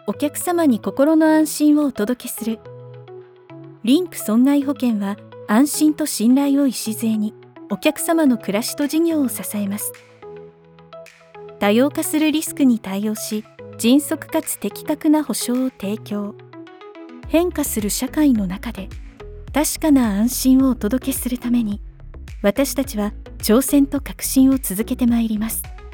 お客様に心の安心をお届けする。リンク損害保険は安心と信頼を礎にお客様の暮らしと事業を支えます。多様化するリスクに対応し、迅速かつ的確な保証を提供。変化する社会の中で確かな安心をお届けするために、私たちは挑戦と革新を続けてまいります。